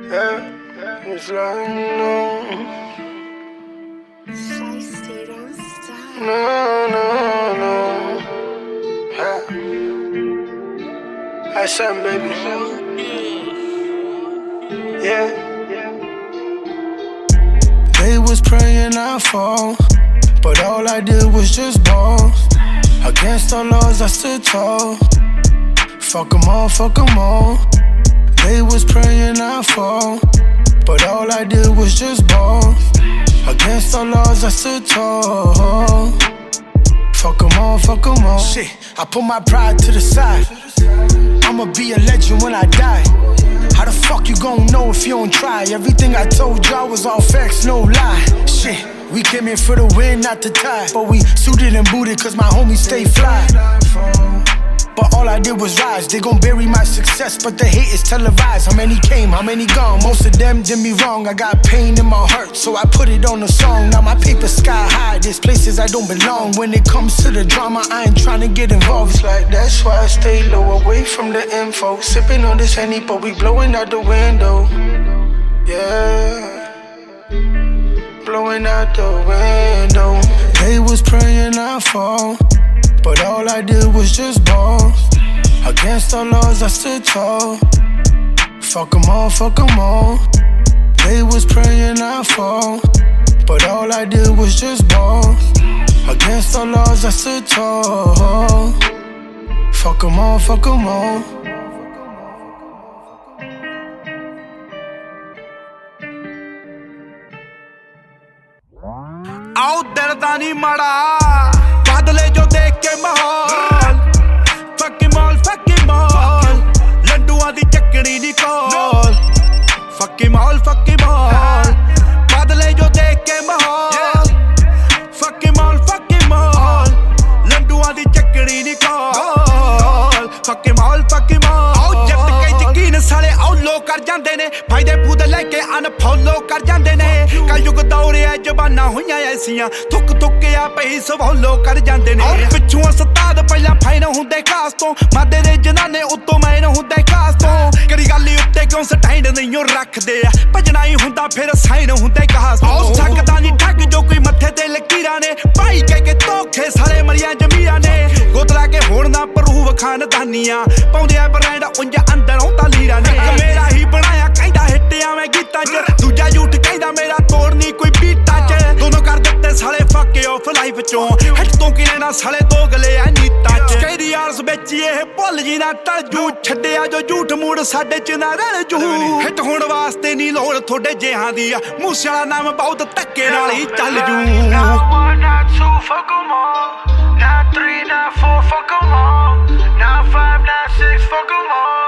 Yeah, it's like no, no. Yeah. I said, baby. Yeah. They was praying I fall, but all I did was just ball. Against all laws I stood tall. Fuck 'em all. They was praying I fall, but all I did was just ball. Against all laws I stood tall. Fuck 'em all. Shit, I put my pride to the side. I'ma be a legend when I die. How the fuck you gon' know if you don't try? Everything I told y'all was all facts, no lie. Shit, we came in for the win, not the tie. But we suited and booted cause my homies stay fly. But all I did was rise. They gon' bury my success, but the hate is televised. How many came, how many gone? Most of them did me wrong. I got pain in my heart, so I put it on a song. Now my paper sky high, there's places I don't belong. When it comes to the drama, I ain't tryna get involved. It's like that's why I stay low, away from the info. Sipping on this Henny, but we blowing out the window. Yeah, blowing out the window. They was praying I fall, but all I did was just ball. Against all laws I stood tall. Fuck 'em all. They was praying I fall, but all I did was just ball. Against all laws I stood tall. Fuck 'em all. आओ दिल दा नी माड़ा बदले जो देख के माहौल फकी मॉल लड्डुआं दी चकड़ी नी कॉल फकी मॉल बदले जो देख के माहौल फकी मॉल लड्डुआं दी चकड़ी नी कॉल फकी मॉल आओ जब के यकीन साले आओ लो कर जांदे ने फायदे फूदे लेके अनफॉलो कर जांदे ने कल युग दौरे जबाना होइयां ऐसियां थुक के आ पई सवालो कर जांदे ने पिछों उस्ताद पहला फाइन हुंदे खास तो मादे दे जनाने उत्तों मैन हुंदे खास तो करी गल्ली उत्ते क्यों स्टैंड नहीं रखदे आ भजना ही हुंदा फिर साइन हुंदे खास तो ठगदा नी ठग जो कोई मत्थे ते लकीरां ने भाई के धोखे साले मरियां जमीरां ने गोतला के होण दा प्रूव खानदानियां पाउंदे आ ब्रांड उंज अंदरों तालीरां ने मेरा ही बनाया कहंदा हिट्टियां मैं गीतां च दूजा झूठ कहंदा मेरा तोड़नी कोई बीटा च दोनों कर दित्ते साले फके ऑफ लाइफ चों हिट तो किने ना साले दो गले आ नीता च कहदी यार्स बेची ए भुल जी ना तजू छड्डिया जो झूठ मूड साडे च ना रल जू हिट होण वास्ते नी लोड़ थोड़े जेहां दी मूसे वाला नाम बहुत धक्के नाल ही चल जू Not 1, not 2, fuck 'em all. Not 3, not 4, fuck 'em all. Not 5, not 6, fuck 'em all.